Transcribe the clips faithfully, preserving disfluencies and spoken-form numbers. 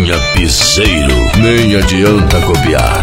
Linha Piseiro, nem adianta copiar.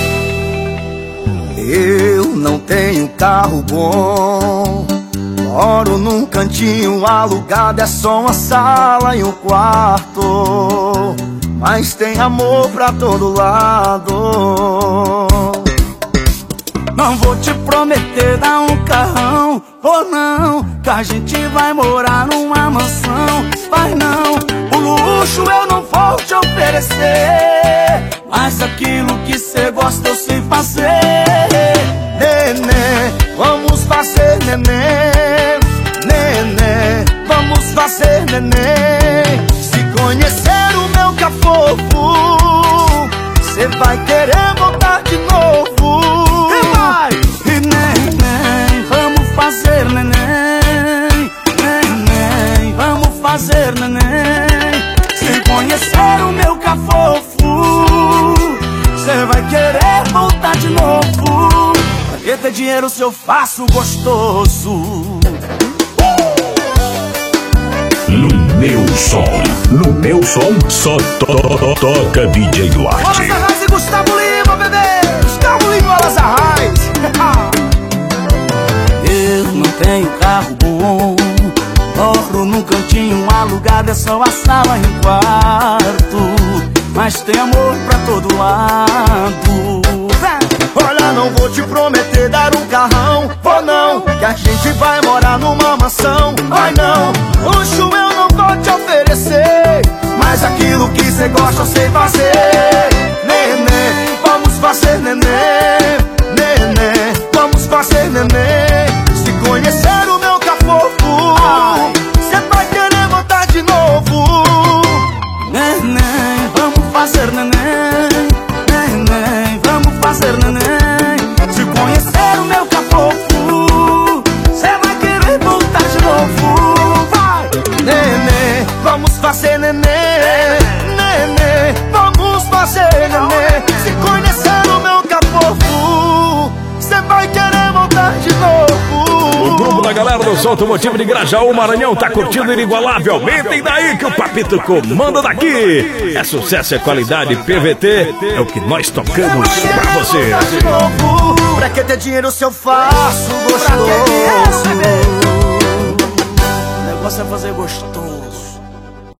Eu não tenho carro bom, moro num cantinho alugado, é só uma sala e um quarto, mas tem amor pra todo lado. Não vou te prometer dar um carrão, ou não, que a gente vai morar numa mansão. Mas não, o luxo eu não vou te oferecer, mas aquilo que cê gosta eu sei fazer. Nenê, vamos fazer nenê, nenê, vamos fazer nenê. Se conhecer o meu cafofo, cê vai querer voltar de novo. E neném, vamos fazer neném, neném, vamos fazer neném. Se conhecer o meu cafofo, cê vai querer voltar de novo. Pra que ter dinheiro se eu faço gostoso? No meu som, no meu som, só to to to toca D J Duarte. Wallace Arraes e Gustavo Lima, bebê. Gustavo Lima e Wallace Arraes. Eu não tenho carro bom, moro num cantinho alugado, é só a sala e um quarto, mas tem amor pra todo lado. Olha, não vou te prometer dar um carrão, vou não, que a gente vai morar numa mansão. Vai não, luxo eu não vou te oferecer, mas aquilo que cê gosta eu sei fazer. Nenê, vamos fazer nenê, nenê, vamos fazer nenê. Se conhecer o meu cafofo, cê vai querer voltar de novo. Neném, vamos fazer neném, neném, vamos fazer neném. Se conhecer o meu cafofo, cê vai querer voltar de novo. Vai! Neném, vamos fazer neném, neném, vamos fazer neném. Se conhecer o meu cafofo, cê vai querer voltar de novo. O grupo da galera do Som Automotivo de Grajaú, Maranhão, tá curtindo inigualavelmente. E daí que o Papito comanda daqui. É sucesso, é qualidade, P V T é o que nós tocamos pra você. Pra que ter dinheiro se eu faço gostoso? O negócio é fazer gostoso.